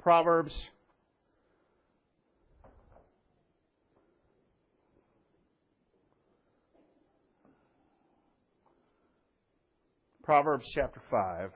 Proverbs. Proverbs chapter 5.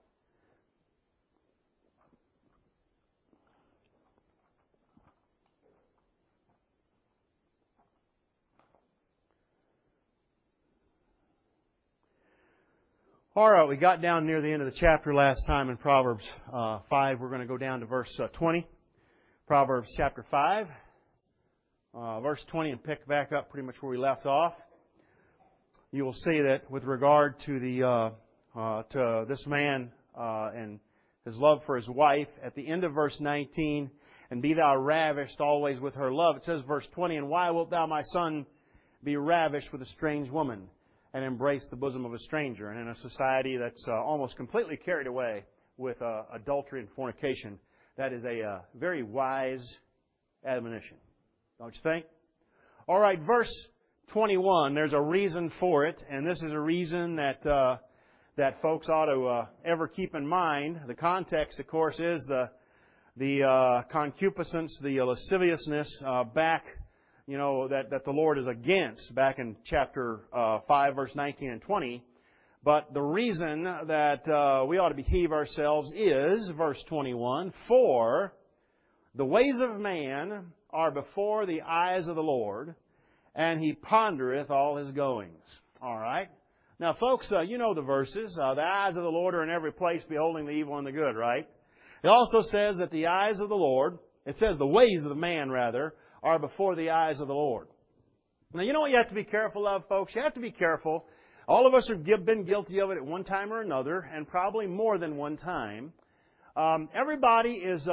All right, we got down near the end of the chapter last time in Proverbs 5. We're going to go down to verse 20. Proverbs chapter 5, verse 20, and pick back up pretty much where we left off. You will see that with regard to to this man and his love for his wife, at the end of verse 19, and be thou ravished always with her love. It says, verse 20, and why wilt thou, my son, be ravished with a strange woman, and embrace the bosom of a stranger? And in a society that's almost completely carried away with adultery and fornication, that is a very wise admonition. Don't you think? All right, verse 21, there's a reason for it, and this is a reason that folks ought to ever keep in mind. The context, of course, is the concupiscence, the lasciviousness back, that the Lord is against back in chapter 5, verse 19 and 20. But the reason that we ought to behave ourselves is, verse 21, for the ways of man are before the eyes of the Lord, and He pondereth all His goings. All right? Now, folks, you know the verses. The eyes of the Lord are in every place, beholding the evil and the good, right? It also says that the eyes of the Lord, it says the ways of the man, rather, are before the eyes of the Lord. Now, you know what you have to be careful of, folks? You have to be careful. All of us have been guilty of it at one time or another, and probably more than one time. Everybody is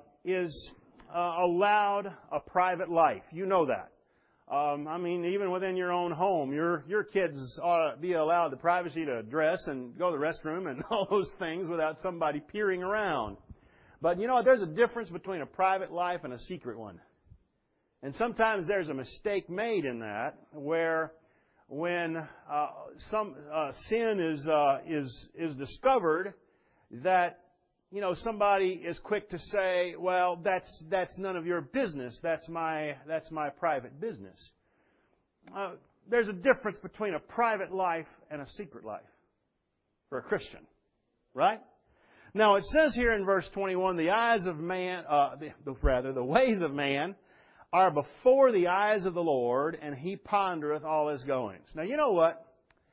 allowed a private life. You know that. Even within your own home, your kids ought to be allowed the privacy to dress and go to the restroom and all those things without somebody peering around. But you know what? There's a difference between a private life and a secret one. And sometimes there's a mistake made in that, where when some sin is discovered, that somebody is quick to say, well, that's none of your business. That's my private business. There's a difference between a private life and a secret life for a Christian, right? Now it says here in verse 21, the eyes of man, the ways of man are before the eyes of the Lord, and He pondereth all His goings. Now you know what?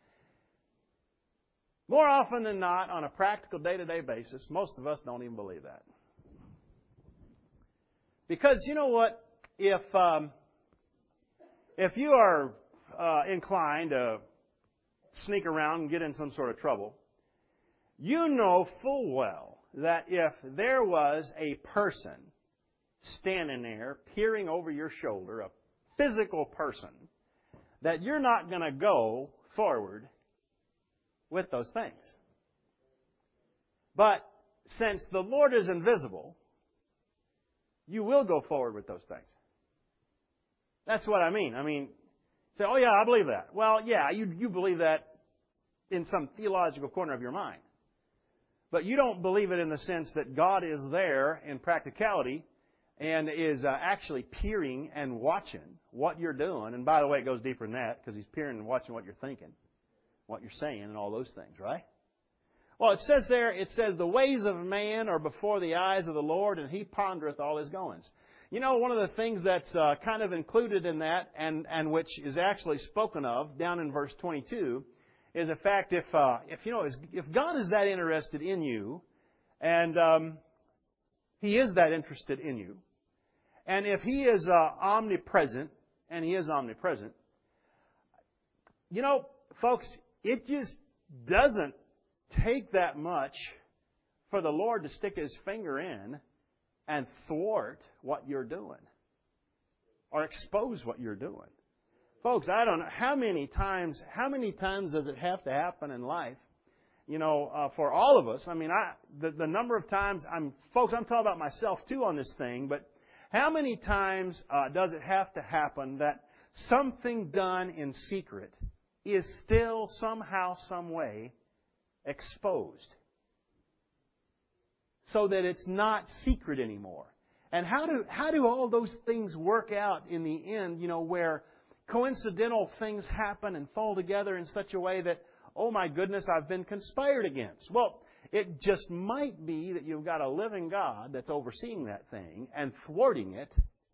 More often than not, on a practical day-to-day basis, most of us don't even believe that. Because you know what? If you are inclined to sneak around and get in some sort of trouble, you know full well that if there was a person standing there peering over your shoulder, a physical person, that you're not going to go forward with those things. But since the Lord is invisible, you will go forward with those things. That's what I mean. Say, oh yeah, I believe that. Well, yeah, you believe that in some theological corner of your mind. But you don't believe it in the sense that God is there in practicality and is actually peering and watching what you're doing. And by the way, it goes deeper than that, because He's peering and watching what you're thinking, what you're saying, and all those things, right? Well, it says the ways of man are before the eyes of the Lord, and He pondereth all His goings. You know, one of the things that's kind of included in that, and which is actually spoken of down in verse 22, is the fact if God is that interested in you, and He is that interested in you, and if He is omnipresent, and He is omnipresent, you know, folks, it just doesn't take that much for the Lord to stick His finger in and thwart what you're doing or expose what you're doing. Folks, I don't know how many times does it have to happen in life, for all of us. The number of times, I'm talking about myself too on this thing, but how many times does it have to happen that something done in secret is still somehow, some way exposed? so that it's not secret anymore. And how do all those things work out in the end, where coincidental things happen and fall together in such a way that, oh my goodness, I've been conspired against? Well, it just might be that you've got a living God that's overseeing that thing and thwarting it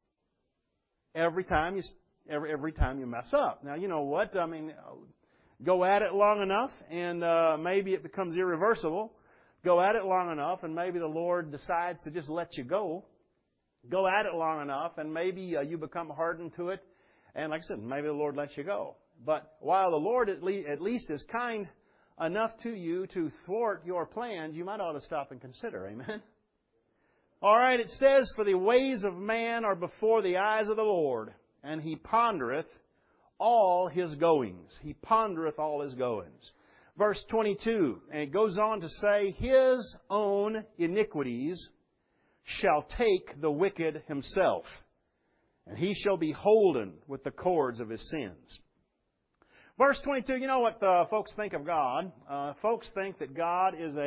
every time you mess up. Now, you know what? I mean, go at it long enough and maybe it becomes irreversible. Go at it long enough and maybe the Lord decides to just let you go. Go at it long enough and maybe you become hardened to it. And like I said, maybe the Lord lets you go. But while the Lord at least is kind enough to you to thwart your plans, you might ought to stop and consider. Amen? All right, it says, "For the ways of man are before the eyes of the Lord, and He pondereth all His goings." He pondereth all His goings. Verse 22, and it goes on to say, "His own iniquities shall take the wicked himself, and he shall be holden with the cords of his sins." Verse 22, you know what folks think of God? Folks think that God is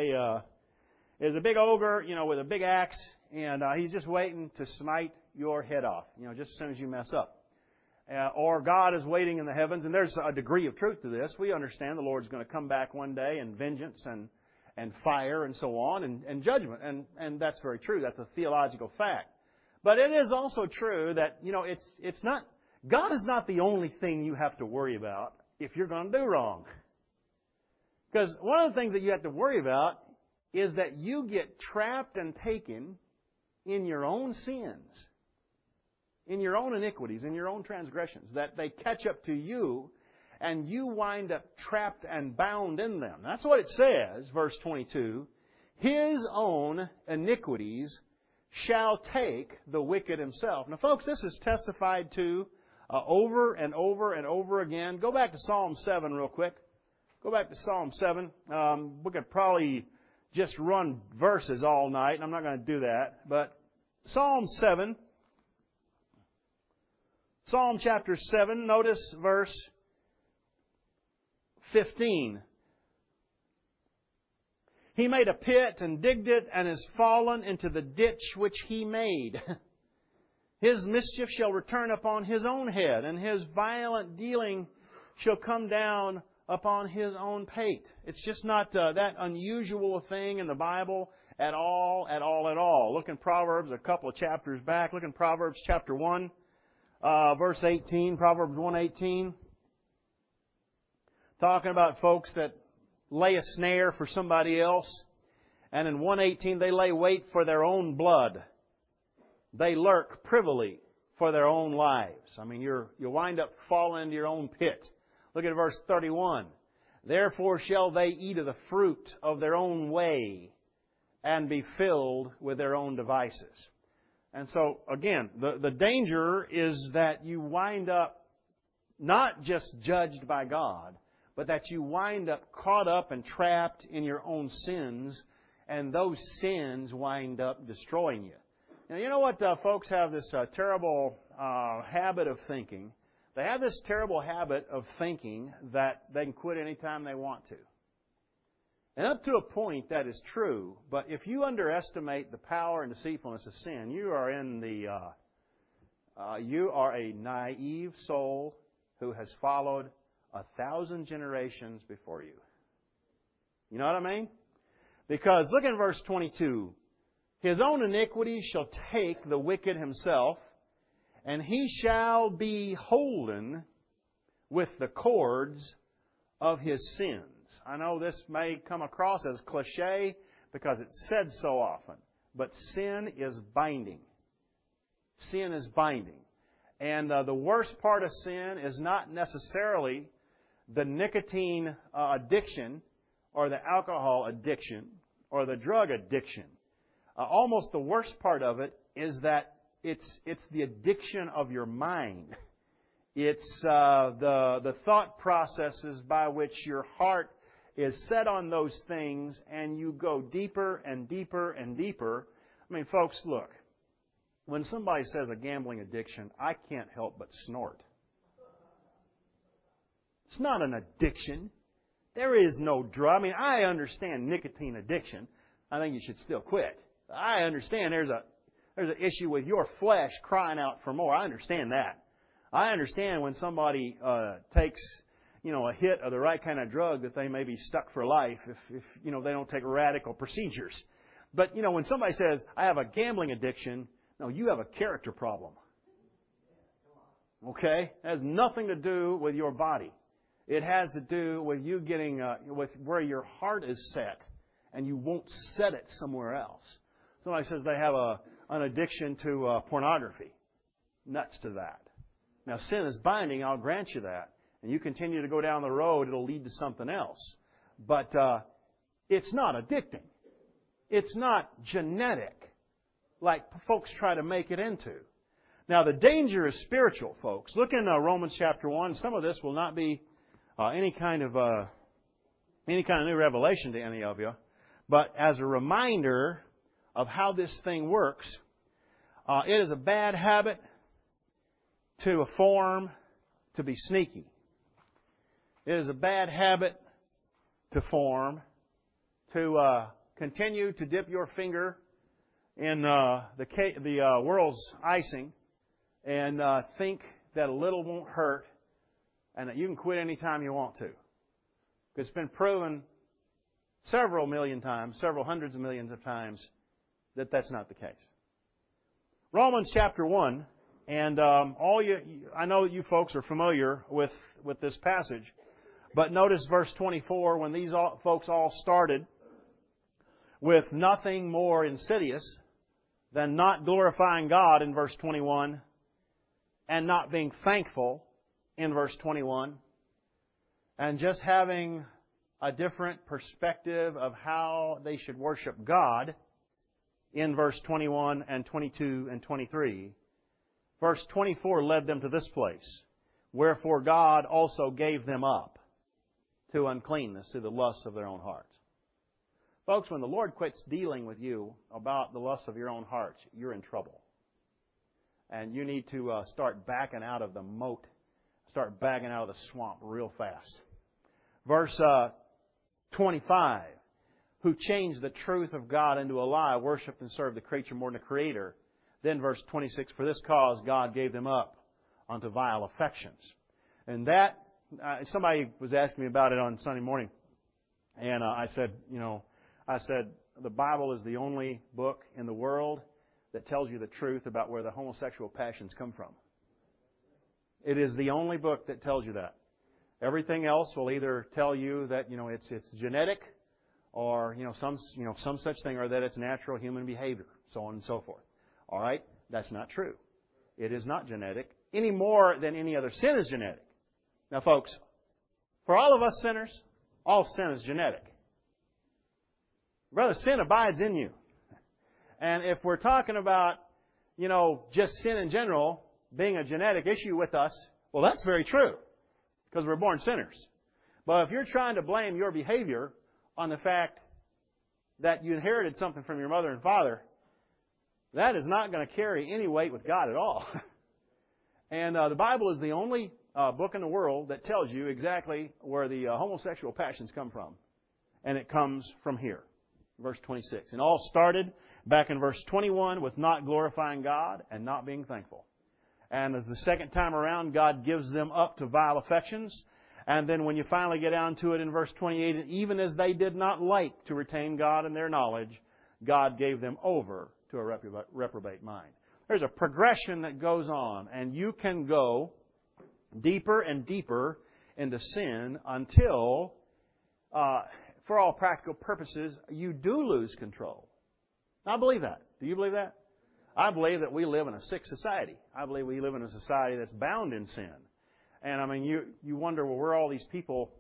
a big ogre, with a big axe, and He's just waiting to smite your head off, just as soon as you mess up. Or God is waiting in the heavens, and there's a degree of truth to this. We understand the Lord's going to come back one day in vengeance and fire and so on, and judgment. And that's very true. That's a theological fact. But it is also true that, it's not, God is not the only thing you have to worry about if you're going to do wrong. Because one of the things that you have to worry about is that you get trapped and taken in your own sins, in your own iniquities, in your own transgressions, that they catch up to you and you wind up trapped and bound in them. That's what it says, verse 22. "His own iniquities shall take the wicked himself." Now, folks, this is testified to over and over and over again. Go back to Psalm 7 real quick. Go back to Psalm 7. We could probably just run verses all night, and I'm not going to do that. But Psalm 7, Psalm chapter 7, notice verse 15. "He made a pit and digged it and is fallen into the ditch which He made. His mischief shall return upon His own head, and His violent dealing shall come down upon His own pate." It's just not that unusual a thing in the Bible at all, at all, at all. Look in Proverbs a couple of chapters back. Look in Proverbs chapter 1, verse 18, Proverbs 1:18. Talking about folks that lay a snare for somebody else. And in 1:18, they lay wait for their own blood. They lurk privily for their own lives. I mean, you wind up falling into your own pit. Look at verse 31. "Therefore shall they eat of the fruit of their own way and be filled with their own devices." And so, again, the danger is that you wind up not just judged by God, but that you wind up caught up and trapped in your own sins, and those sins wind up destroying you. Now, you know what folks have this terrible habit of thinking? They have this terrible habit of thinking that they can quit anytime they want to. And up to a point, that is true. But if you underestimate the power and deceitfulness of sin, you are a naive soul who has followed 1,000 generations before you. You know what I mean? Because look at verse 22. "His own iniquity shall take the wicked himself, and he shall be holden with the cords of his sins." I know this may come across as cliche because it's said so often, but sin is binding. Sin is binding. And the worst part of sin is not necessarily the nicotine addiction or the alcohol addiction or the drug addiction. Almost the worst part of it is that it's the addiction of your mind. It's the thought processes by which your heart is set on those things, and you go deeper and deeper and deeper. I mean, folks, look. When somebody says a gambling addiction, I can't help but snort. It's not an addiction. There is no drug. I mean, I understand nicotine addiction. I think you should still quit. I understand there's an issue with your flesh crying out for more. I understand that. I understand when somebody takes a hit of the right kind of drug that they may be stuck for life if they don't take radical procedures. But when somebody says, I have a gambling addiction, no, you have a character problem. Okay? It has nothing to do with your body. It has to do with you getting with where your heart is set, and you won't set it somewhere else. Somebody says they have an addiction to pornography. Nuts to that. Now, sin is binding, I'll grant you that. And you continue to go down the road, it'll lead to something else. But it's not addicting. It's not genetic, like folks try to make it into. Now, the danger is spiritual, folks. Look in Romans chapter 1. Some of this will not be any kind of new revelation to any of you. But as a reminder of how this thing works, it is a bad habit to form to be sneaky. It is a bad habit to form to continue to dip your finger in the world's icing and think that a little won't hurt and that you can quit any time you want to. It's been proven several million times, several hundreds of millions of times, that that's not the case. Romans chapter 1, and I know you folks are familiar with this passage, but notice verse 24, when these folks all started with nothing more insidious than not glorifying God in verse 21 and not being thankful in verse 21 and just having a different perspective of how they should worship God in verse 21 and 22 and 23. Verse 24 led them to this place. Wherefore God also gave them up to uncleanness, to the lusts of their own hearts. Folks, when the Lord quits dealing with you about the lusts of your own hearts, you're in trouble. And you need to start backing out of the moat, start backing out of the swamp real fast. Verse 25, who changed the truth of God into a lie, worshipped and served the creature more than the Creator. Then verse 26, for this cause God gave them up unto vile affections. And that, somebody was asking me about it on Sunday morning. And I said, the Bible is the only book in the world that tells you the truth about where the homosexual passions come from. It is the only book that tells you that. Everything else will either tell you that, it's genetic or, some such thing, or that it's natural human behavior, so on and so forth. All right? That's not true. It is not genetic any more than any other sin is genetic. Now, folks, for all of us sinners, all sin is genetic. Brother, sin abides in you. And if we're talking about, just sin in general being a genetic issue with us, well, that's very true, because we're born sinners. But if you're trying to blame your behavior on the fact that you inherited something from your mother and father, that is not going to carry any weight with God at all. And the Bible is the only book in the world that tells you exactly where the homosexual passions come from. And it comes from here, verse 26. And all started back in verse 21 with not glorifying God and not being thankful. And as the second time around, God gives them up to vile affections. And then when you finally get down to it in verse 28, and even as they did not like to retain God in their knowledge, God gave them over to a reprobate mind. There's a progression that goes on, and you can go deeper and deeper into sin until, for all practical purposes, you do lose control. I believe that. Do you believe that? I believe that we live in a sick society. I believe we live in a society that's bound in sin. And you wonder, well, where all these people,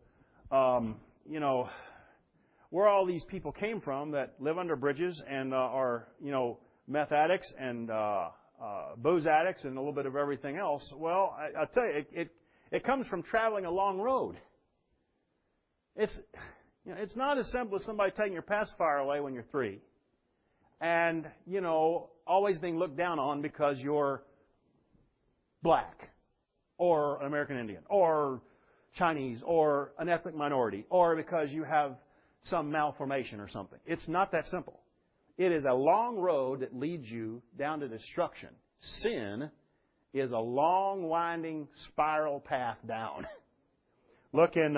where all these people came from that live under bridges and are, meth addicts and booze addicts and a little bit of everything else. Well, I'll tell you, it comes from traveling a long road. It's not as simple as somebody taking your pacifier away when you're 3. And, always being looked down on because you're black or an American Indian or Chinese or an ethnic minority or because you have some malformation or something. It's not that simple. It is a long road that leads you down to destruction. Sin is a long, winding spiral path down. Look in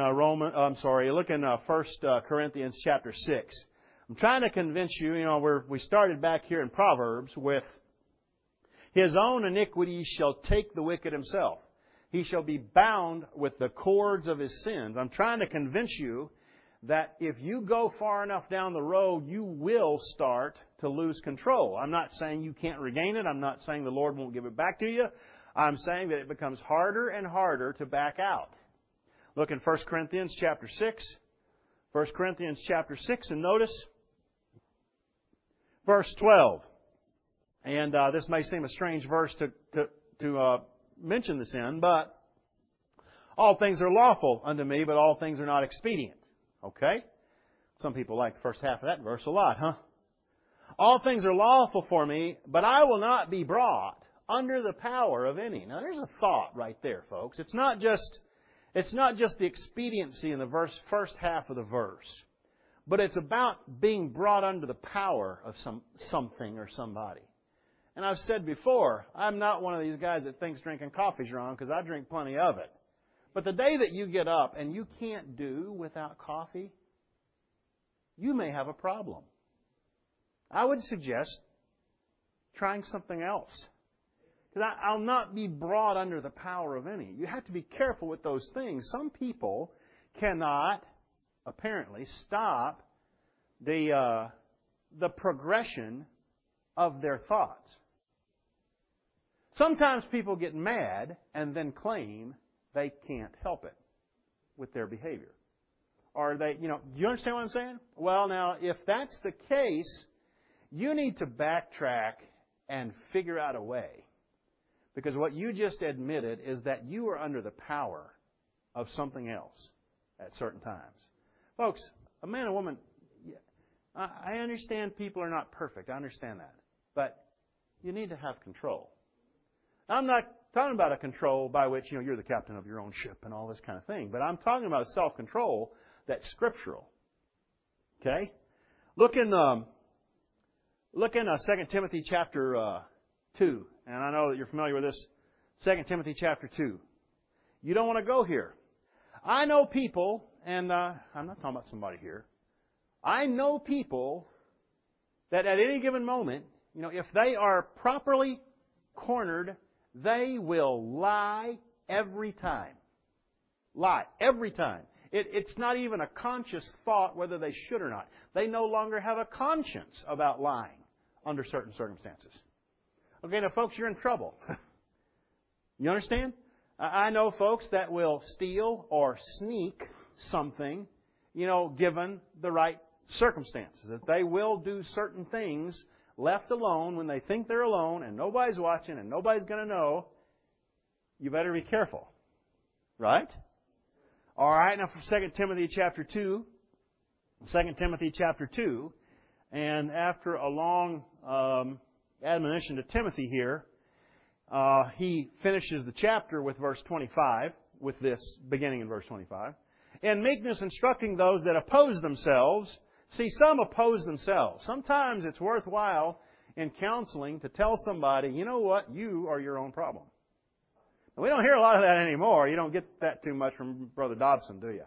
1 Corinthians chapter 6. I'm trying to convince you, we started back here in Proverbs with, his own iniquity shall take the wicked himself. He shall be bound with the cords of his sins. I'm trying to convince you that if you go far enough down the road, you will start to lose control. I'm not saying you can't regain it. I'm not saying the Lord won't give it back to you. I'm saying that it becomes harder and harder to back out. Look in 1 Corinthians chapter 6. 1 Corinthians chapter 6, and notice verse 12. And this may seem a strange verse to mention this in, but all things are lawful unto me, but all things are not expedient. Okay? Some people like the first half of that verse a lot, huh? All things are lawful for me, but I will not be brought under the power of any. Now there's a thought right there, folks. It's not just the expediency in the first half of the verse, but it's about being brought under the power of something or somebody. And I've said before, I'm not one of these guys that thinks drinking coffee is wrong, because I drink plenty of it. But the day that you get up and you can't do without coffee, you may have a problem. I would suggest trying something else. Because I'll not be brought under the power of any. You have to be careful with those things. Some people cannot, apparently, stop the progression of their thoughts. Sometimes people get mad and then claim they can't help it with their behavior. Or do you understand what I'm saying? Well, now, if that's the case, you need to backtrack and figure out a way. Because what you just admitted is that you are under the power of something else at certain times. Folks, a man or woman, I understand people are not perfect. I understand that. But you need to have control. I'm not talking about a control by which, you're the captain of your own ship and all this kind of thing. But I'm talking about self-control that's scriptural. Okay? Look in 2 Timothy chapter 2. And I know that you're familiar with this. 2 Timothy chapter 2. You don't want to go here. I know people, and I'm not talking about somebody here. I know people that at any given moment, if they are properly cornered, they will lie every time. Lie every time. It's not even a conscious thought whether they should or not. They no longer have a conscience about lying under certain circumstances. Okay, now folks, you're in trouble. You understand? I know folks that will steal or sneak something, given the right circumstances. That they will do certain things left alone when they think they're alone and nobody's watching and nobody's going to know. You better be careful. Right? All right, now for 2 Timothy chapter 2. 2 Timothy chapter 2. And after a long admonition to Timothy here, he finishes the chapter with verse 25, with this beginning in verse 25. In meekness instructing those that oppose themselves. See, some oppose themselves. Sometimes it's worthwhile in counseling to tell somebody, you know what, you are your own problem. And we don't hear a lot of that anymore. You don't get that too much from Brother Dobson, do you?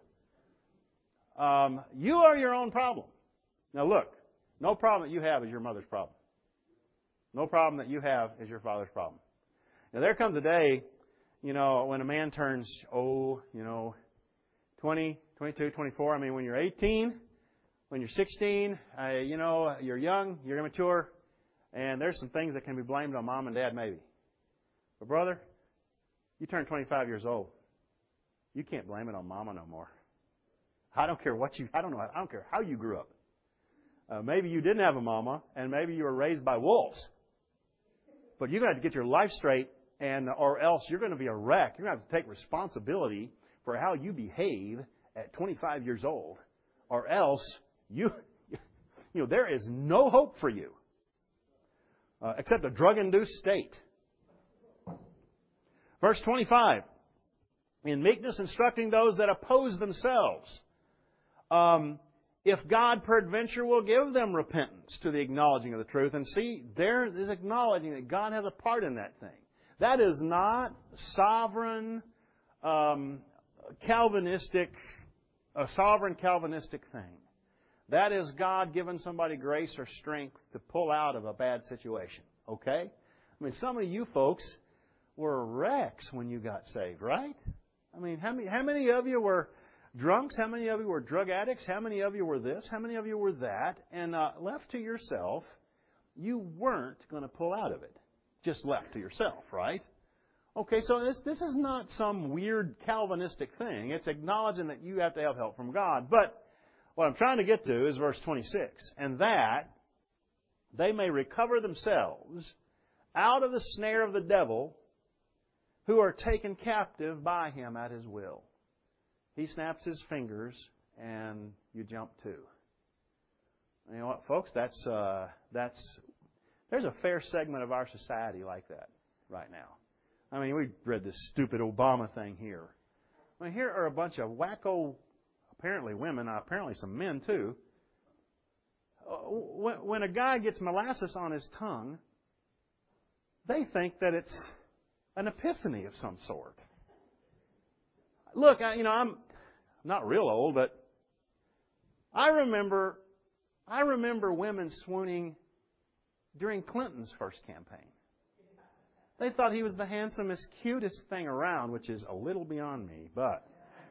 You are your own problem. Now look, no problem that you have is your mother's problem. No problem that you have is your father's problem. Now there comes a day, when a man turns, 20, 22, 24. I mean, when you're 18, when you're 16, you're young, you're immature, and there's some things that can be blamed on mom and dad maybe. But brother, you turn 25 years old. You can't blame it on mama no more. I don't care I don't care how you grew up. Maybe you didn't have a mama, and maybe you were raised by wolves. But you're going to have to get your life straight, or else you're going to be a wreck. You're going to have to take responsibility for how you behave at 25 years old, or else there is no hope for you except a drug-induced state. Verse 25, in meekness instructing those that oppose themselves. if God peradventure will give them repentance to the acknowledging of the truth. And see, there is acknowledging that God has a part in that thing. That is not sovereign Calvinistic thing. That is God giving somebody grace or strength to pull out of a bad situation. Okay? I mean, some of you folks were wrecks when you got saved, right? I mean, how many of you were drunks? How many of you were drug addicts? How many of you were this? How many of you were that? And left to yourself, you weren't going to pull out of it. Just left to yourself, right? Okay, so this is not some weird Calvinistic thing. It's acknowledging that you have to have help from God. But what I'm trying to get to is verse 26. And that they may recover themselves out of the snare of the devil, who are taken captive by him at his will. He snaps his fingers and you jump too. You know what, folks? There's a fair segment of our society like that right now. I mean, we read this stupid Obama thing here. I mean, here are a bunch of wacko, apparently women, apparently some men too. When a guy gets molasses on his tongue, they think that it's an epiphany of some sort. Look, I'm not real old, but I remember women swooning during Clinton's first campaign. They thought he was the handsomest, cutest thing around, which is a little beyond me, but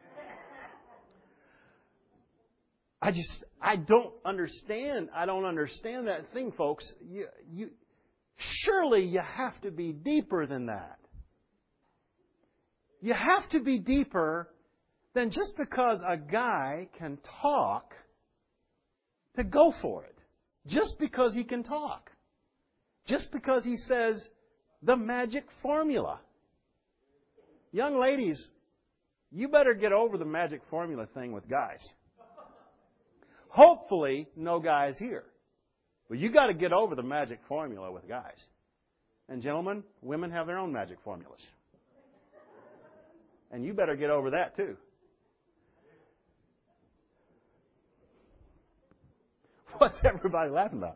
I don't understand that thing, folks. Surely you have to be deeper than that. You have to be deeper than just because a guy can talk to go for it. Just because he can talk. Just because he says the magic formula. Young ladies, you better get over the magic formula thing with guys. Hopefully, no guys here. But you got to get over the magic formula with guys. And gentlemen, women have their own magic formulas. And you better get over that too. What's everybody laughing about?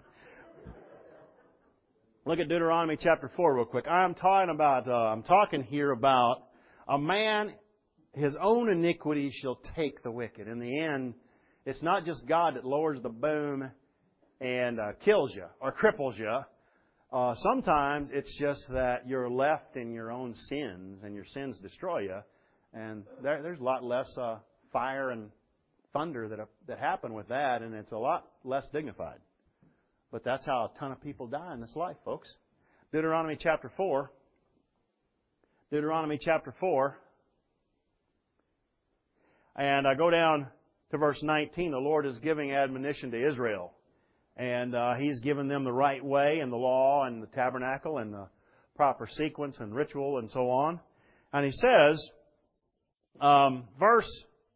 Look at Deuteronomy chapter 4 real quick. I'm talking here about a man, his own iniquity shall take the wicked. In the end, it's not just God that lowers the boom and kills you or cripples you. Sometimes it's just that you're left in your own sins and your sins destroy you. And there's a lot less fire and thunder that happen with that, and it's a lot less dignified. But that's how a ton of people die in this life, folks. Deuteronomy chapter 4. And I go down to verse 19. The Lord is giving admonition to Israel. And He's given them the right way and the law and the tabernacle and the proper sequence and ritual and so on. And He says, verse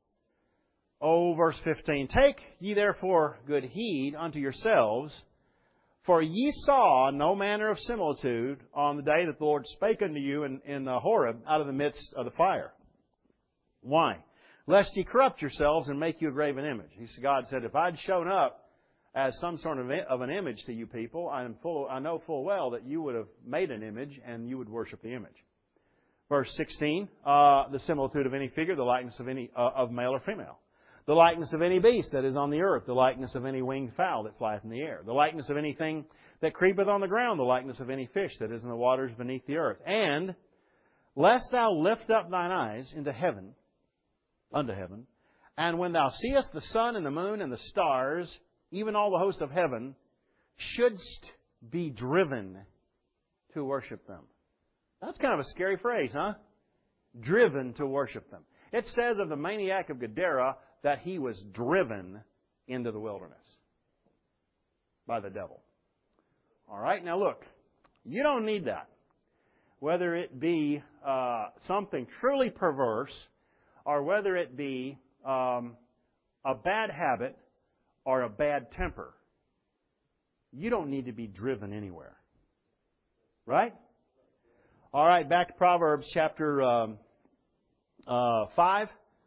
15, Take ye therefore good heed unto yourselves, for ye saw no manner of similitude on the day that the Lord spake unto you in Horeb out of the midst of the fire. Why? Lest ye corrupt yourselves and make you a graven image. God said, if I'd shown up as some sort of an image to you people, I know full well that you would have made an image and you would worship the image. Verse 16, the similitude of any figure, the likeness of any of male or female. The likeness of any beast that is on the earth, the likeness of any winged fowl that flieth in the air, the likeness of anything that creepeth on the ground, the likeness of any fish that is in the waters beneath the earth. And lest thou lift up thine eyes into heaven, unto heaven, and when thou seest the sun and the moon and the stars, even all the host of heaven, shouldst be driven to worship them. That's kind of a scary phrase, huh? Driven to worship them. It says of the maniac of Gadara that he was driven into the wilderness by the devil. All right, now look, you don't need that. Whether it be something truly perverse or whether it be a bad habit or a bad temper, you don't need to be driven anywhere. Right? All right, back to Proverbs chapter 5.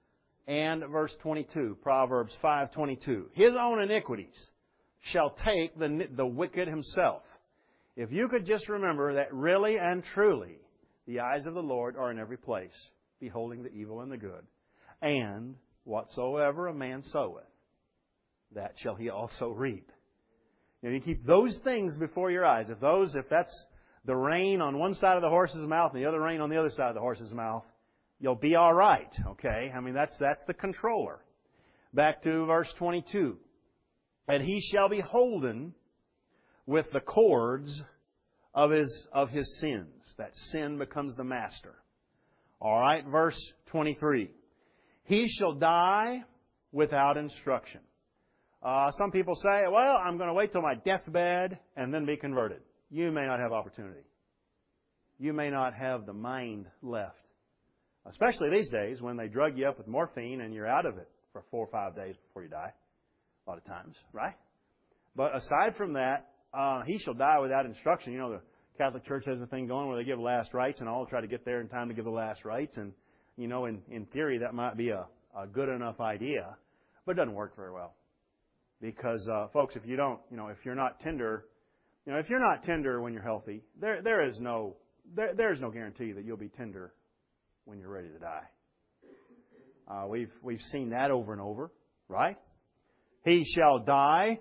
and verse 22, Proverbs 5:22. His own iniquities shall take the wicked himself. If you could just remember that really and truly, the eyes of the Lord are in every place, beholding the evil and the good. And whatsoever a man soweth, that shall he also reap. You keep those things before your eyes. If that's the rein on one side of the horse's mouth and the other rein on the other side of the horse's mouth, you'll be all right. Okay? I mean, that's the controller. Back to verse 22. And he shall be holden with the cords of his sins. That sin becomes the master. All right, verse 23. He shall die without instruction. Some people say, well, I'm going to wait till my deathbed and then be converted. You may not have opportunity. You may not have the mind left. Especially these days when they drug you up with morphine and you're out of it for 4 or 5 days before you die. A lot of times, right? But aside from that, he shall die without instruction. You know, the Catholic Church has a thing going where they give last rites and all try to get there in time to give the last rites. And, you know, in theory that might be a good enough idea, but it doesn't work very well. Because, folks, if you're not tender, if you're not tender when you're healthy, there's no guarantee that you'll be tender when you're ready to die. We've seen that over and over, right? He shall die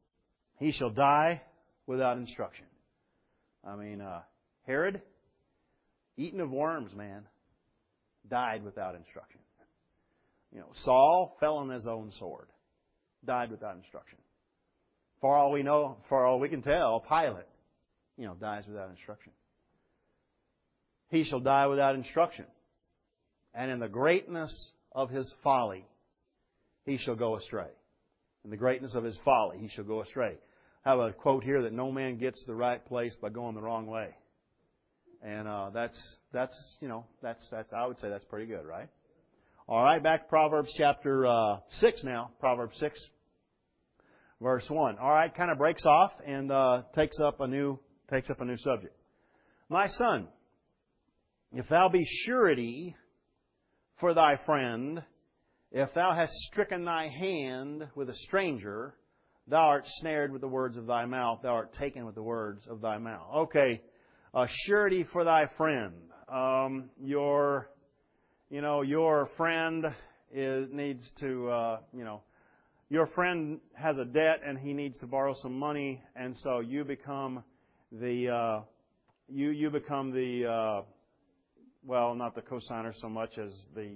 without instruction. I mean, Herod, eaten of worms, man, died without instruction. Saul fell on his own sword, died without instruction. For all we know, for all we can tell, Pilate, dies without instruction. He shall die without instruction. And in the greatness of his folly, he shall go astray. In the greatness of his folly, he shall go astray. I have a quote here that no man gets to the right place by going the wrong way. And that's I would say that's pretty good, right? All right, back to Proverbs chapter 6 now. Proverbs 6, verse 1. All right, kind of breaks off and takes up a new subject. My son, if thou be surety for thy friend, if thou hast stricken thy hand with a stranger, thou art snared with the words of thy mouth, thou art taken with the words of thy mouth. Okay, surety for thy friend. Your friend needs to, your friend has a debt and he needs to borrow some money, and so you become the, well, not the cosigner so much as the,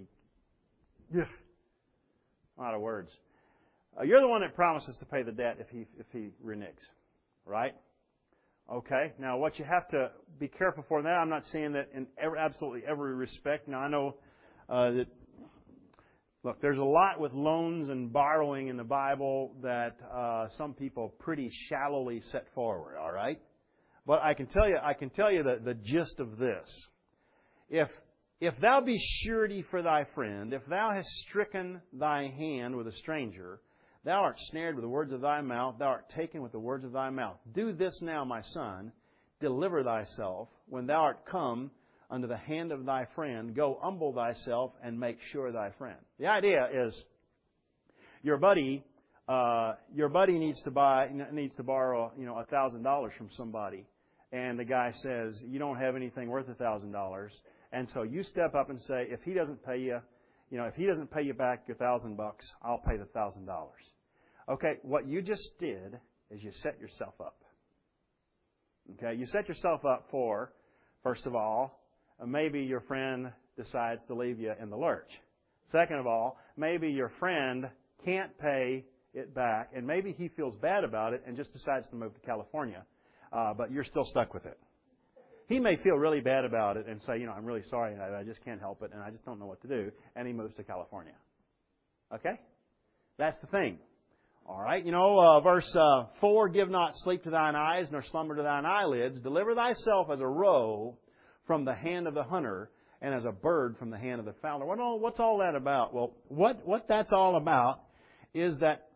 a lot of words. You're the one that promises to pay the debt if he reneges, right? Okay. Now, what you have to be careful for that, I'm not saying that in absolutely every respect. Now, I know that, look, there's a lot with loans and borrowing in the Bible that some people pretty shallowly set forward, all right? But I can tell you the gist of this. If thou be surety for thy friend, if thou hast stricken thy hand with a stranger, thou art snared with the words of thy mouth, thou art taken with the words of thy mouth. Do this now, my son, deliver thyself, when thou art come unto the hand of thy friend, go humble thyself and make sure thy friend. The idea is your buddy needs to borrow $1,000 from somebody, and the guy says you don't have anything worth $1,000, and so you step up and say, if he doesn't pay you, if he doesn't pay you back your $1,000, I'll pay the $1,000. Okay, what you just did is you set yourself up. Okay, you set yourself up for, first of all, maybe your friend decides to leave you in the lurch. Second of all, maybe your friend can't pay it back, and maybe he feels bad about it and just decides to move to California, but you're still stuck with it. He may feel really bad about it and say, I'm really sorry, I just can't help it, and I just don't know what to do, and he moves to California. Okay? That's the thing. All right, verse 4, give not sleep to thine eyes, nor slumber to thine eyelids. Deliver thyself as a roe from the hand of the hunter, and as a bird from the hand of the fowler. What's all that about? Well, what that's all about is that,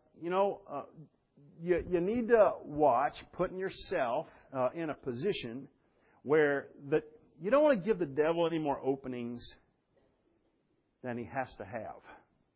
you need to watch putting yourself in a position where you don't want to give the devil any more openings than he has to have.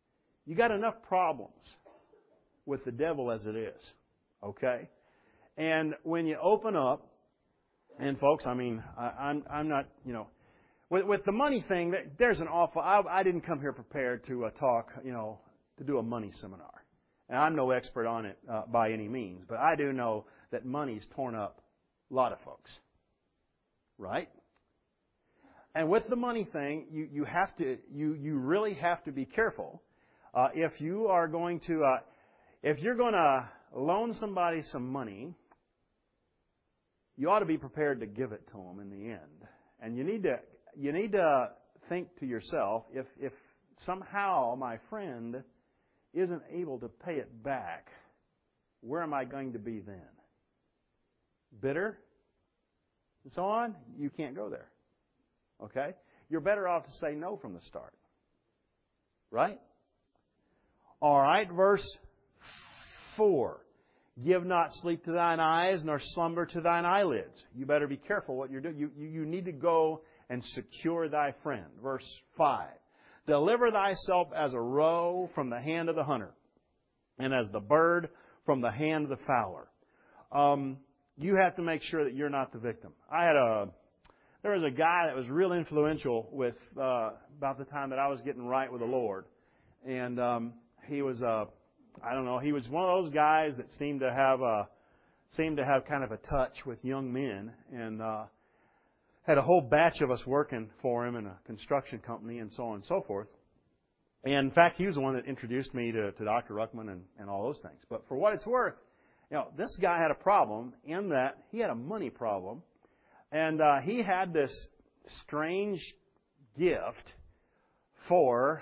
You got enough problems with the devil as it is. Okay? And when you open up, and folks, I mean, I'm not, with the money thing, there's an awful, I didn't come here prepared to talk, to do a money seminar. And I'm no expert on it by any means, but I do know that money's torn up a lot of folks. Right? And with the money thing, you really have to be careful. If you're going to loan somebody some money, you ought to be prepared to give it to them in the end. And you need to think to yourself, if somehow my friend isn't able to pay it back, where am I going to be then? Bitter? And so on? You can't go there. Okay? You're better off to say no from the start. Right? All right, verse 4. Give not sleep to thine eyes, nor slumber to thine eyelids. You better be careful what you're doing. You need to go and secure thy friend. Verse 5. Deliver thyself as a roe from the hand of the hunter, and as the bird from the hand of the fowler. You have to make sure that you're not the victim. There was a guy that was real influential with about the time that I was getting right with the Lord, and he was he was one of those guys that seemed to have kind of a touch with young men, and had a whole batch of us working for him in a construction company and so on and so forth. And in fact, he was the one that introduced me to Dr. Ruckman and all those things. But for what it's worth, this guy had a problem in that he had a money problem, and he had this strange gift for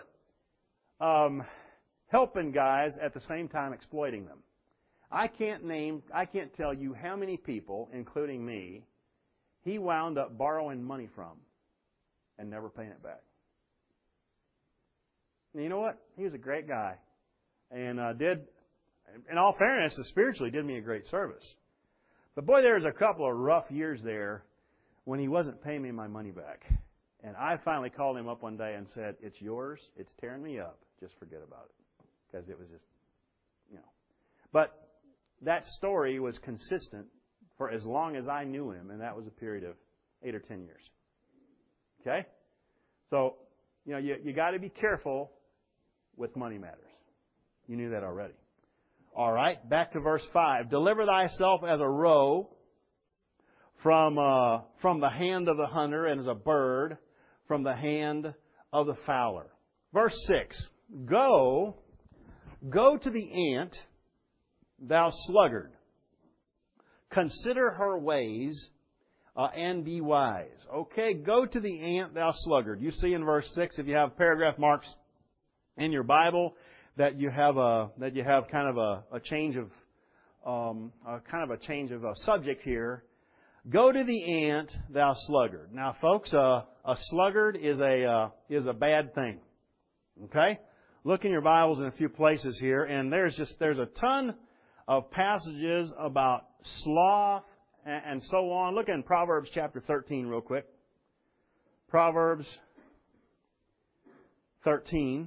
helping guys at the same time exploiting them. I can't tell you how many people, including me, he wound up borrowing money from and never paying it back. And you know what? He was a great guy, and in all fairness, spiritually did me a great service. But boy, there was a couple of rough years there when he wasn't paying me my money back. And I finally called him up one day and said, "It's yours. It's tearing me up. Just forget about it." Because it was just, But that story was consistent for as long as I knew him, and that was a period of 8 or 10 years. Okay? So, you got to be careful with money matters. You knew that already. All right, back to verse 5. Deliver thyself as a roe from the hand of the hunter, and as a bird from the hand of the fowler. Verse 6. Go to the ant, thou sluggard. Consider her ways and be wise. Okay, go to the ant, thou sluggard. You see in verse 6, if you have paragraph marks in your Bible, that you have kind of a change of subject here. Go to the ant, thou sluggard. Now, folks, a sluggard is a bad thing. Okay, look in your Bibles in a few places here, and there's a ton of passages about sloth and so on. Look in Proverbs chapter 13 real quick. Proverbs 13.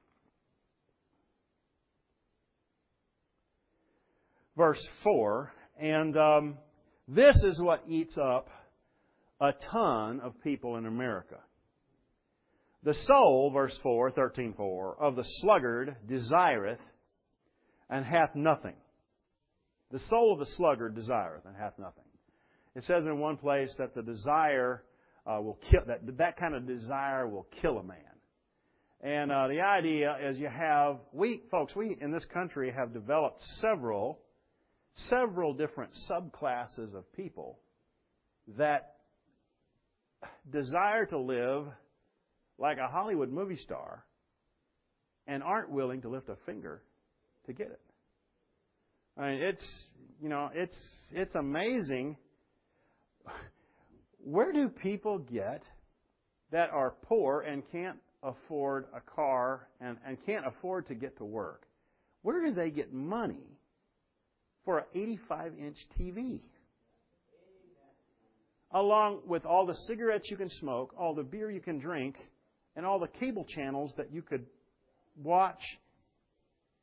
Verse 4. And this is what eats up a ton of people in America. The soul, verse 4, 13:4, of the sluggard desireth and hath nothing. The soul of the sluggard desireth and hath nothing. It says in one place that the desire will kill, that kind of desire will kill a man. And the idea is we in this country have developed several different subclasses of people that desire to live like a Hollywood movie star and aren't willing to lift a finger to get it. I mean, it's amazing. Where do people get that are poor and can't afford a car and can't afford to get to work? Where do they get money for an 85-inch TV? Along with all the cigarettes you can smoke, all the beer you can drink, and all the cable channels that you could watch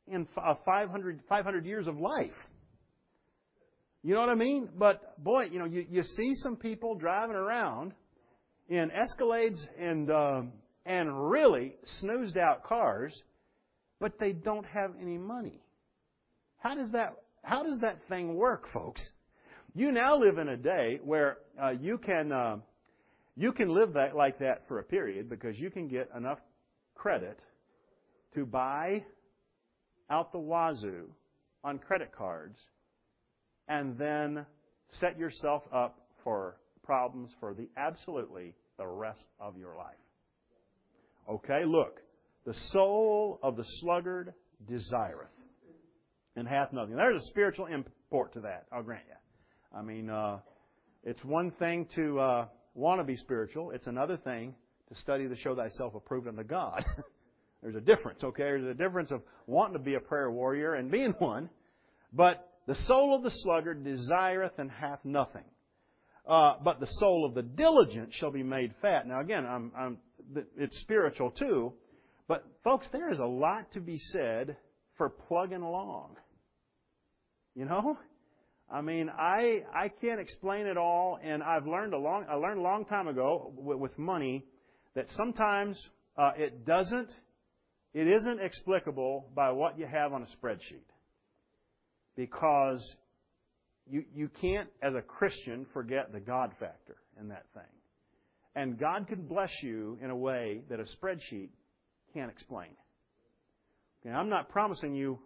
in 500 years of life. You know what I mean? But boy, you see some people driving around in Escalades and really snoozed out cars, but they don't have any money. How does that thing work, folks? You now live in a day where you can live like that for a period because you can get enough credit to buy out the wazoo on credit cards and then set yourself up for problems for absolutely the rest of your life. Okay, look. The soul of the sluggard desireth and hath nothing. There's a spiritual import to that, I'll grant you. I mean, it's one thing to want to be spiritual. It's another thing to study to show thyself approved unto God. There's a difference, okay? There's a difference of wanting to be a prayer warrior and being one. But the soul of the sluggard desireth and hath nothing. But the soul of the diligent shall be made fat. Now again, it's spiritual too. But folks, there is a lot to be said for plugging along. You know? I mean, I can't explain it all, and I learned a long time ago with money that sometimes it isn't explicable by what you have on a spreadsheet. Because you can't, as a Christian, forget the God factor in that thing. And God can bless you in a way that a spreadsheet can't explain. Okay, I'm not promising you,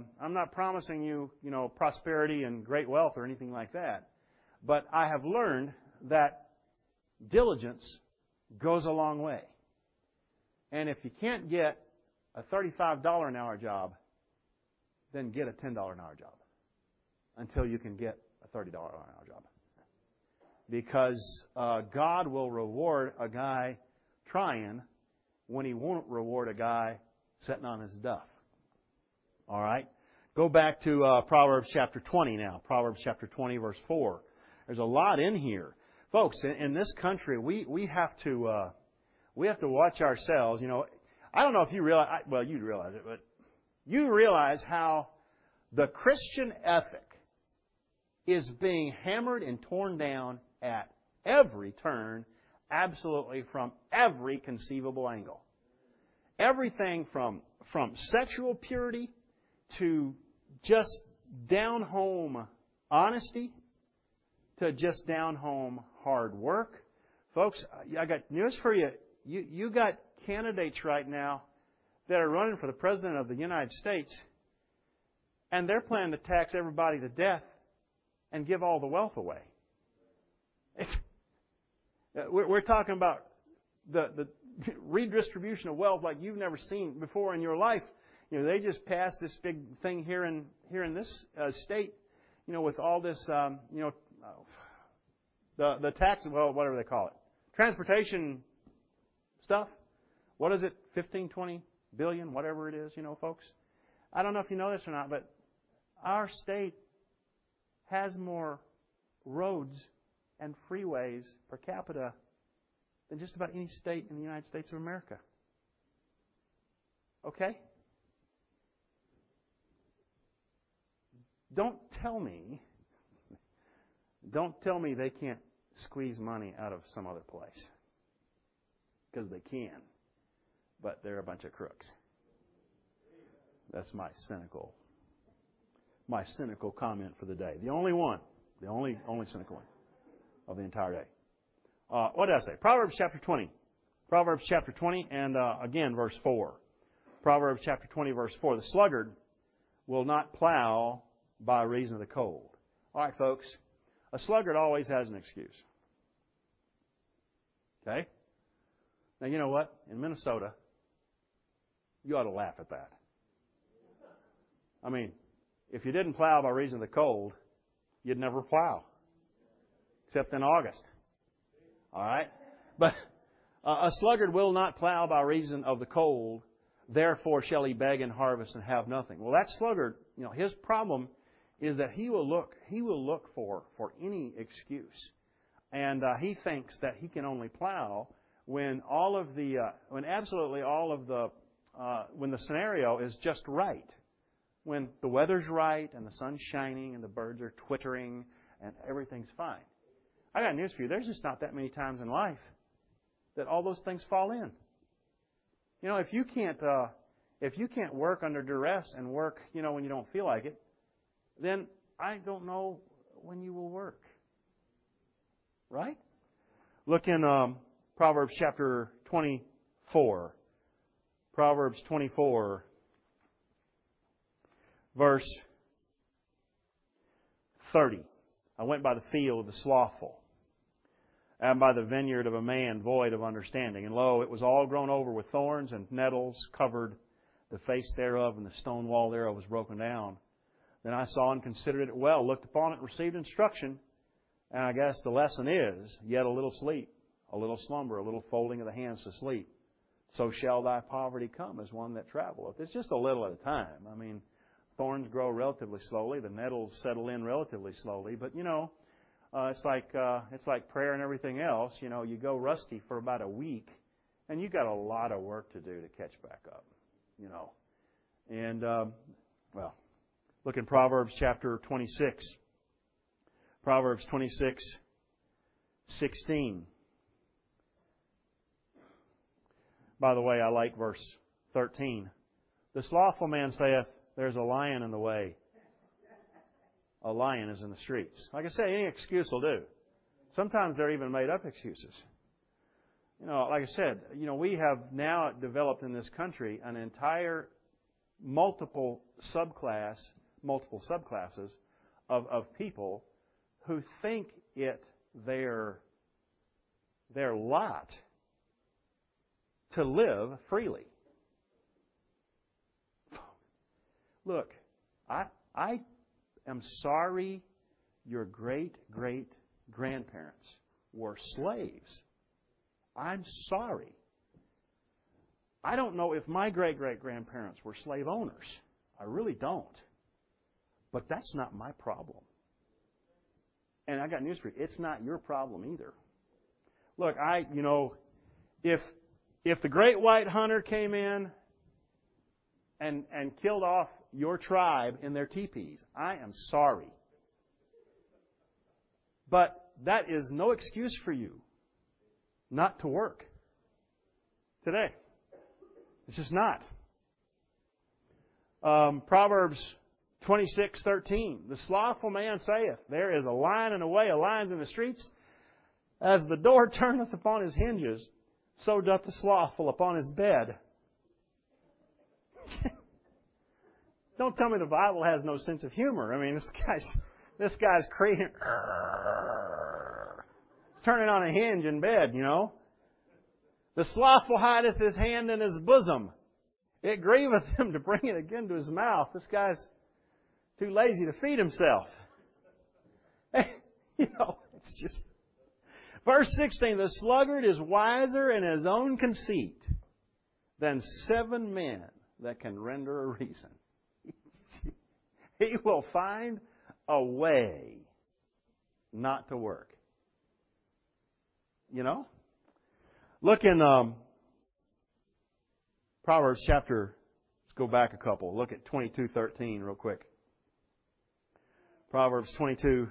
prosperity and great wealth or anything like that. But I have learned that diligence goes a long way. And if you can't get a $35 an hour job, then get a $10 an hour job until you can get a $30 an hour job. Because God will reward a guy trying when He won't reward a guy sitting on his duff. All right? Go back to Proverbs chapter 20 now. Proverbs chapter 20, verse 4. There's a lot in here. Folks, in this country, we have to watch ourselves. You know, I don't know if you realize, well, you realize it, but you realize how the Christian ethic is being hammered and torn down at every turn, absolutely from every conceivable angle. Everything from sexual purity to just down-home honesty to just down-home hard work. Folks, I got news for you. You got candidates right now that are running for the President of the United States, and they're planning to tax everybody to death and give all the wealth away. We're talking about the redistribution of wealth like you've never seen before in your life. You know, they just passed this big thing here in this state. You know, with all this, the tax, well, whatever they call it, transportation stuff. What is it? 15, 20 billion, whatever it is. You know, folks. I don't know if you know this or not, but our state has more roads and freeways per capita than just about any state in the United States of America. Okay? Don't tell me they can't squeeze money out of some other place. Because they can. But they're a bunch of crooks. That's my cynical comment for the day. The only cynical one of the entire day. What did I say? Proverbs chapter 20. Proverbs chapter 20 and again verse 4. Proverbs chapter 20 verse 4. The sluggard will not plow by reason of the cold. All right, folks. A sluggard always has an excuse. Okay? Now, you know what? In Minnesota, you ought to laugh at that. I mean, if you didn't plow by reason of the cold, you'd never plow. Except in August. All right? But a sluggard will not plow by reason of the cold, therefore shall he beg and harvest and have nothing. Well, that sluggard, his problem is that he will look for any excuse. And he thinks that he can only plow when when the scenario is just right. when the weather's right and the sun's shining and the birds are twittering and everything's fine. I got news for you. There's just not that many times in life that all those things fall in. You know, if you can't work under duress and work, when you don't feel like it, then I don't know when you will work. Right? Look in Proverbs chapter 24. Proverbs 24, verse 30. I went by the field of the slothful, and by the vineyard of a man void of understanding. And lo, it was all grown over with thorns, and nettles covered the face thereof, and the stone wall thereof was broken down. Then I saw and considered it well, looked upon it, and received instruction. And I guess the lesson is, yet a little sleep, a little slumber, a little folding of the hands to sleep. So shall thy poverty come as one that traveleth. It's just a little at a time. I mean, thorns grow relatively slowly. The nettles settle in relatively slowly. But, it's like prayer and everything else. You go rusty for about a week, and you've got a lot of work to do to catch back up. And, look in Proverbs chapter 26. Proverbs 26:16. By the way, I like verse 13. The slothful man saith, there's a lion in the way. A lion is in the streets. Like I say, any excuse will do. Sometimes they're even made up excuses. Like I said, we have now developed in this country an entire multiple subclasses of people who think it their lot to live freely. Look, I am sorry your great-great-grandparents were slaves. I'm sorry. I don't know if my great-great-grandparents were slave owners. I really don't. But that's not my problem. And I got news for you. It's not your problem either. Look, if the great white hunter came in and killed off your tribe in their teepees, I am sorry. But that is no excuse for you not to work today. It's just not. Proverbs 26:13. The slothful man saith, there is a lion in the way, a lion's in the streets. As the door turneth upon his hinges, so doth the slothful upon his bed. Don't tell me the Bible has no sense of humor. I mean, this guy's crazy. It's turning on a hinge in bed, The slothful hideth his hand in his bosom. It grieveth him to bring it again to his mouth. This guy's too lazy to feed himself. It's just... Verse 16, the sluggard is wiser in his own conceit than 7 men that can render a reason. He will find a way not to work. Look in Proverbs chapter, let's go back a couple. Look at 22:13 real quick. Proverbs 22.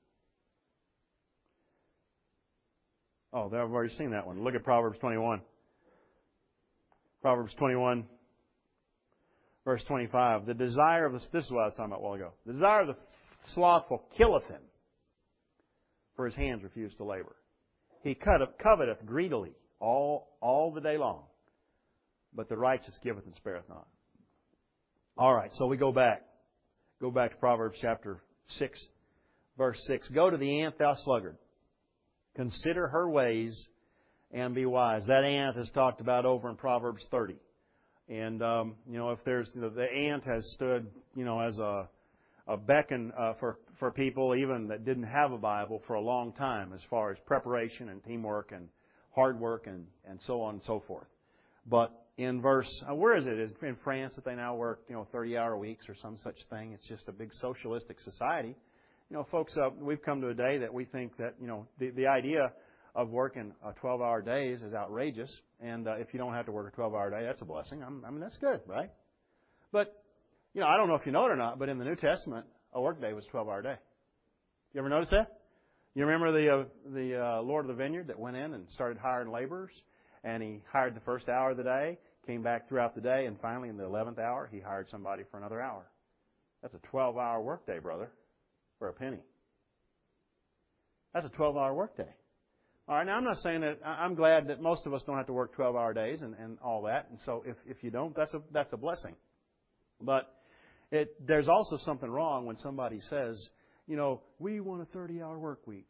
Oh, I've already seen that one. Look at Proverbs 21. Proverbs 21, verse 25. The desire of this is what I was talking about a while ago. The desire of the slothful killeth him, for his hands refuse to labor. He coveteth greedily all the day long, but the righteous giveth and spareth not. All right, so we go back. Go back to Proverbs chapter 6, verse 6. Go to the ant, thou sluggard. Consider her ways and be wise. That ant is talked about over in Proverbs 30. And, if there's, the ant has stood, as a beacon for people even that didn't have a Bible for a long time as far as preparation and teamwork and hard work and so on and so forth. But in verse, where is it? Is it in France that they now work, 30-hour weeks or some such thing? It's just a big socialistic society. Folks, we've come to a day that we think that, the idea of working 12-hour days is outrageous. And if you don't have to work a 12-hour day, that's a blessing. I mean, that's good, right? But I don't know if you know it or not, but in the New Testament, a workday was a 12-hour day. You ever notice that? You remember the Lord of the Vineyard that went in and started hiring laborers? And he hired the first hour of the day, came back throughout the day, and finally in the 11th hour, he hired somebody for another hour. That's a 12-hour workday, brother, for a penny. That's a 12-hour workday. All right, now I'm not saying that, I'm glad that most of us don't have to work 12-hour days and all that. And so if you don't, that's a blessing. But there's also something wrong when somebody says, we want a 30-hour work week.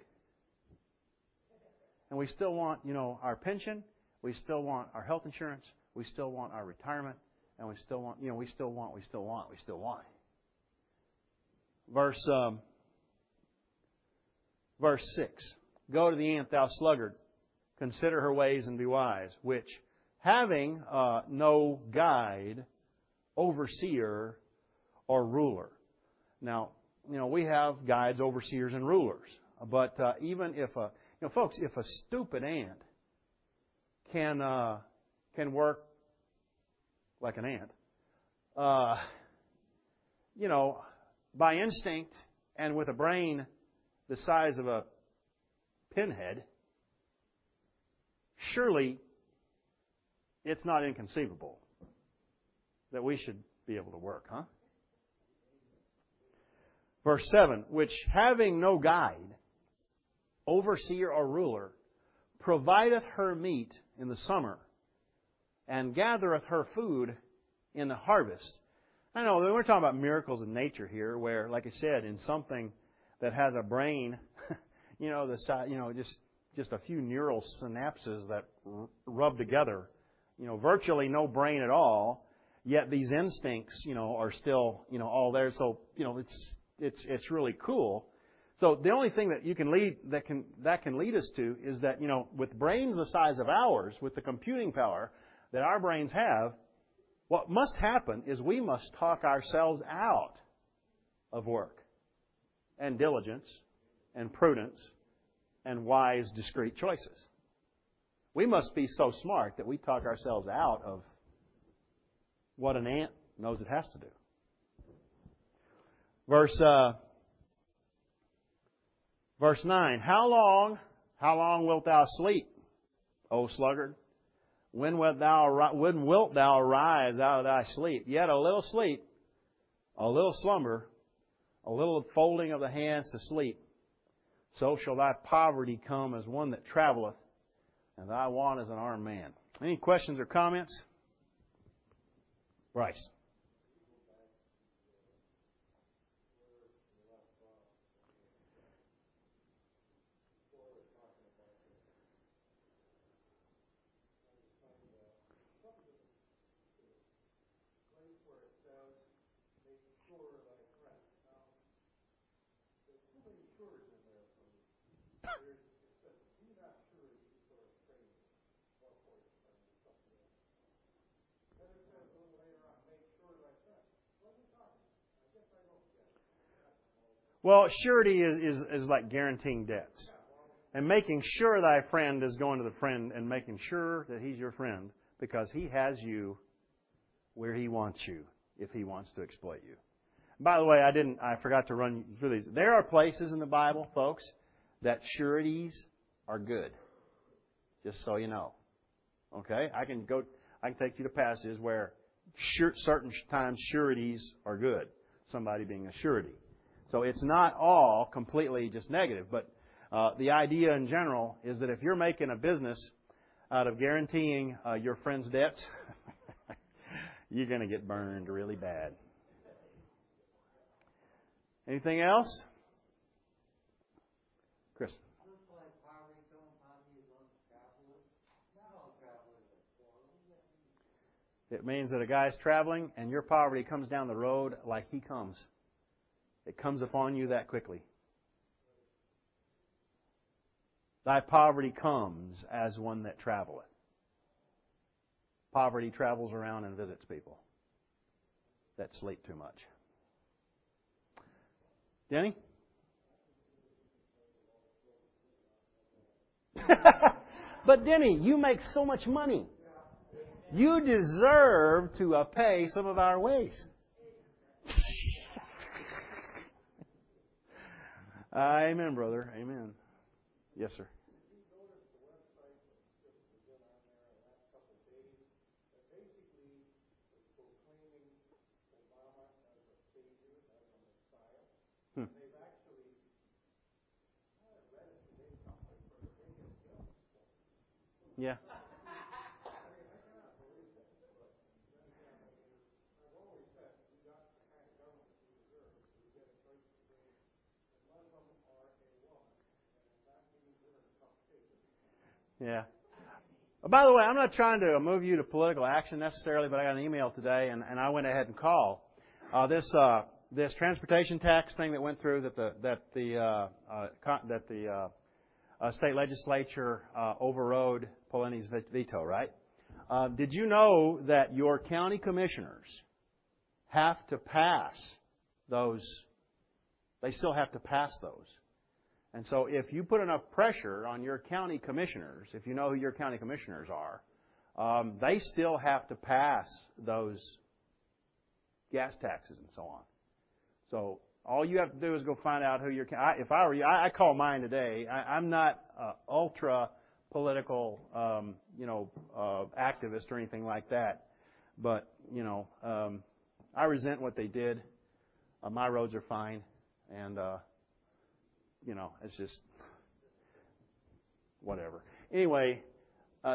And we still want, our pension, we still want our health insurance, we still want our retirement, and we still want. Verse 6. Go to the ant, thou sluggard, consider her ways and be wise, which, having no guide, overseer, or ruler. Now, we have guides, overseers, and rulers. But even if folks, if a stupid ant can work like an ant, by instinct and with a brain the size of a pinhead, surely it's not inconceivable that we should be able to work, huh? Verse 7, which having no guide, overseer or ruler, provideth her meat in the summer, and gathereth her food in the harvest. I know we're talking about miracles of nature here, where, like I said, in something that has a brain, the size, just a few neural synapses that rub together, virtually no brain at all. Yet these instincts, are still, all there. So, it's really cool. So the only thing that you can lead that can lead us to is that, with brains the size of ours, with the computing power that our brains have, what must happen is we must talk ourselves out of work and diligence and prudence and wise, discreet choices. We must be so smart that we talk ourselves out of what an ant knows it has to do. Verse 9, How long wilt thou sleep, O sluggard? When wilt thou arise out of thy sleep? Yet a little sleep, a little slumber, a little folding of the hands to sleep. So shall thy poverty come as one that traveleth, and thy want as an armed man. Any questions or comments? Bryce. Well, surety is like guaranteeing debts. And making sure thy friend is going to the friend and making sure that he's your friend because he has you where he wants you if he wants to exploit you. By the way, I forgot to run through these. There are places in the Bible, folks, that sureties are good. Just so you know. Okay? I can take you to passages where certain times sureties are good. Somebody being a surety. So it's not all completely just negative, but the idea in general is that if you're making a business out of guaranteeing your friend's debts, you're going to get burned really bad. Anything else? Chris. It means that a guy's traveling and your poverty comes down the road like he comes. It comes upon you that quickly. Thy poverty comes as one that traveleth. Poverty travels around and visits people that sleep too much. Denny? But Denny, you make so much money. You deserve to pay some of our ways. Amen, brother. Amen. Yes, sir. Hmm. Yeah. Yeah. By the way, I'm not trying to move you to political action necessarily, but I got an email today, and I went ahead and called this transportation tax thing that went through that the state legislature overrode Polini's veto. Right? Did you know that your county commissioners have to pass those? They still have to pass those. And so if you put enough pressure on your county commissioners, if you know who your county commissioners are, they still have to pass those gas taxes and so on. So all you have to do is go find out who your... If I were you, I call mine today. I'm not ultra political, activist or anything like that. But, I resent what they did. My roads are fine. And... it's just whatever. Anyway, I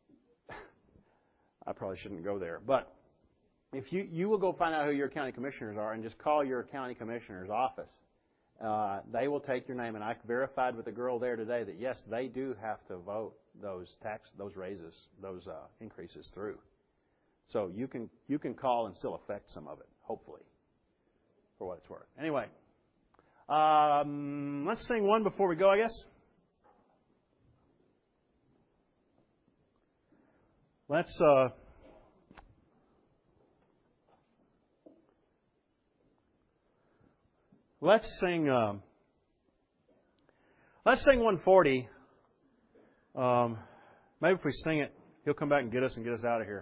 probably shouldn't go there. But if you will go find out who your county commissioners are and just call your county commissioner's office, they will take your name. And I verified with the girl there today that, yes, they do have to vote those raises, those increases through. So you can call and still affect some of it, hopefully, for what it's worth. Anyway. Let's sing one before we go, I guess. Let's sing 140. Maybe if we sing it, he'll come back and get us out of here.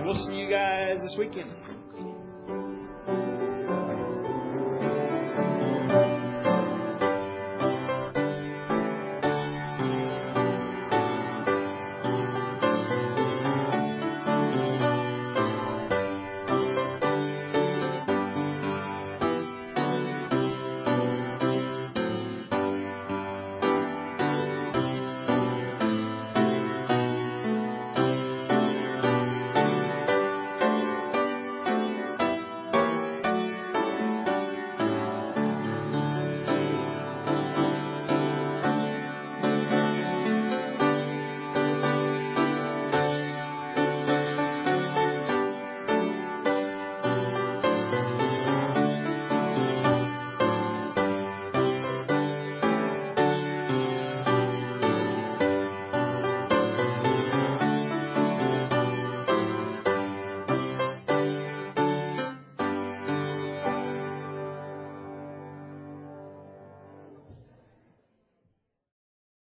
we'll see you guys this weekend.